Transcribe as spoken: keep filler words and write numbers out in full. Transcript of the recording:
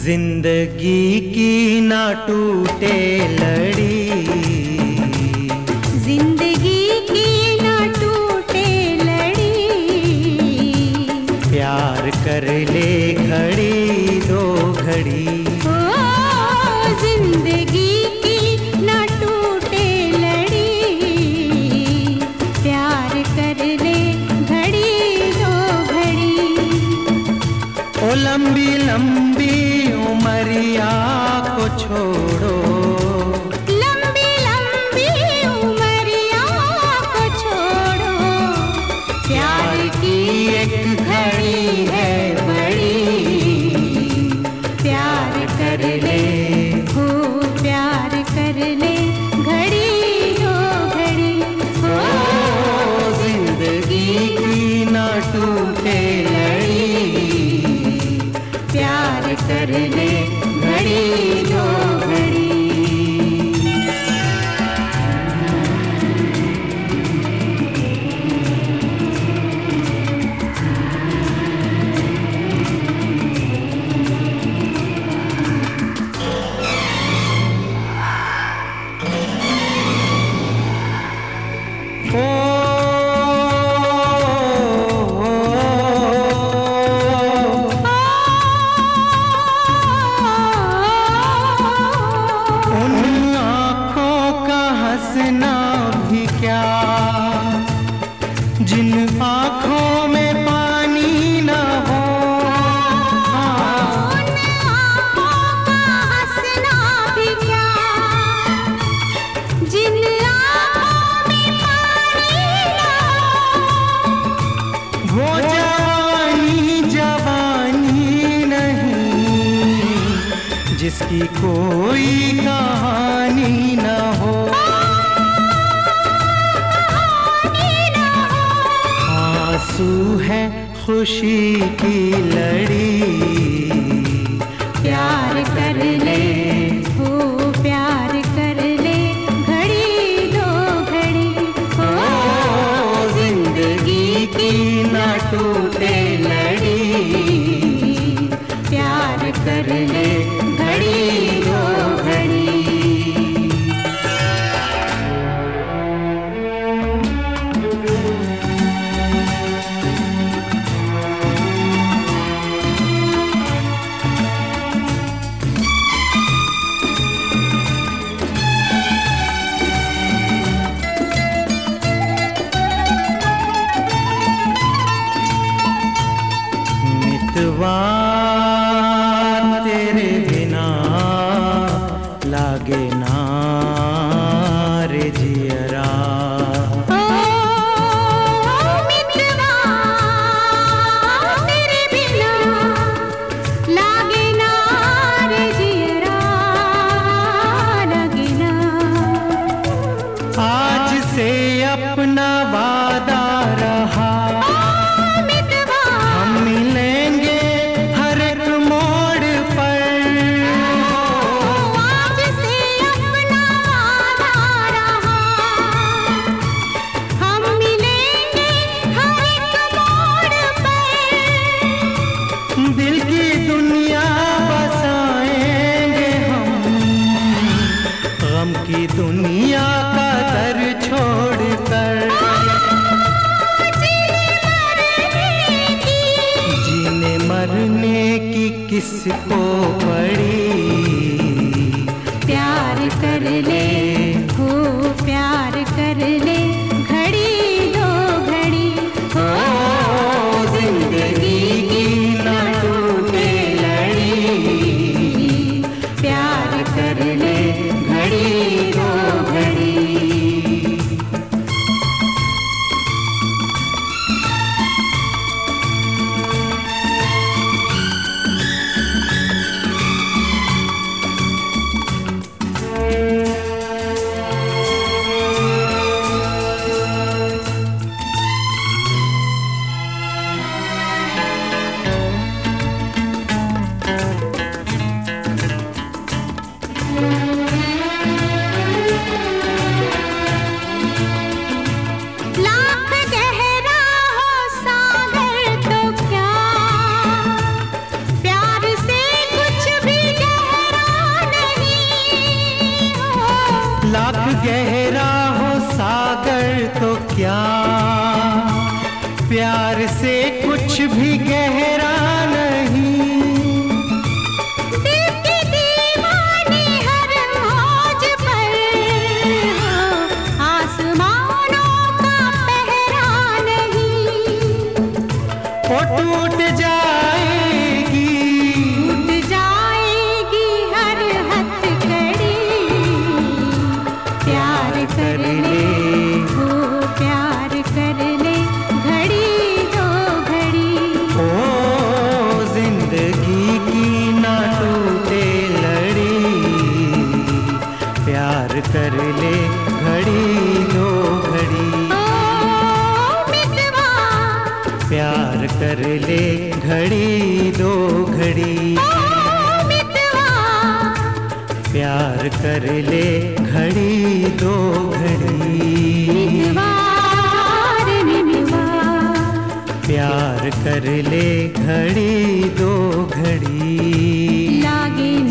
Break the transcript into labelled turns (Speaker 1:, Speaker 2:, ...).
Speaker 1: जिंदगी की ना टूटे लड़ी,
Speaker 2: जिंदगी की ना टूटे लड़ी,
Speaker 1: प्यार कर ले घड़ी दो घड़ी।
Speaker 2: ओ जिंदगी की ना टूटे लड़ी, प्यार कर ले घड़ी दो घड़ी।
Speaker 1: ओ लंबी लंबी उमरिया को छोड़ो,
Speaker 2: लंबी लंबी उमरिया को छोड़ो,
Speaker 1: प्यार की एक घड़ी है बड़ी,
Speaker 2: प्यार कर ले हो प्यार कर ले घड़ी दो घड़ी।
Speaker 1: ओ जिंदगी की ना टूटे लड़ी,
Speaker 2: प्यार कर ले घड़ी दो घड़ी।
Speaker 1: जिन आँखों में पानी न हो,
Speaker 2: उन आँखों का हंसना भी क्या, जिन आँखों में पानी न हो,
Speaker 1: वो जवानी जवानी नहीं जिसकी कोई कहानी न हो। आंसू है खुशी की लड़ी,
Speaker 2: प्यार कर ले हो प्यार कर ले घड़ी दो घड़ी।
Speaker 1: ओ जिंदगी की ना टूटे लड़ी,
Speaker 2: प्यार कर ले घड़ी दो घड़ी।
Speaker 1: तेरे बिना लागे ना रे जियरा,
Speaker 2: ओ मित्रवा तेरे बिना लागे ना रे जियरा, लागे ना।
Speaker 1: आज से अपना वादा रहा, हम मिलेंगे हर एक मोड़ पर।
Speaker 2: आज से अपना वादा रहा, हम मिलेंगे हर एक मोड़ पर।
Speaker 1: दिल की दुनिया बसाएंगे हम, गम की दुनिया का दर छोड़कर। जीने मरने की किसको पड़ी,
Speaker 2: प्यार कर ले हो प्यार कर ले घड़ी दो घड़ी।
Speaker 1: ओ जिंदगी की ना टूटे लड़ी,
Speaker 2: प्यार कर ले घड़ी दो घड़ी।
Speaker 1: प्यार से कुछ भी गहरा नहीं,
Speaker 2: दिल के दीवाने हर मौज पर हो, आसमानों का पहरा नहीं।
Speaker 1: वो टूट जाएगी,
Speaker 2: टूट जाएगी हर हथकड़ी, प्यार कर ले हो, प्यार कर ले घड़ी दो घड़ी।
Speaker 1: ओ जिंदगी की ना टूटे लड़ी, प्यार कर ले घड़ी दो घड़ी,
Speaker 2: ओ मितवा,
Speaker 1: प्यार कर ले घड़ी दो घड़ी,
Speaker 2: ओ मितवा,
Speaker 1: प्यार कर ले घड़ी दो घड़ी,
Speaker 2: मितवा रे मितवा,
Speaker 1: प्यार कर ले घड़ी दो घड़ी।
Speaker 2: लागे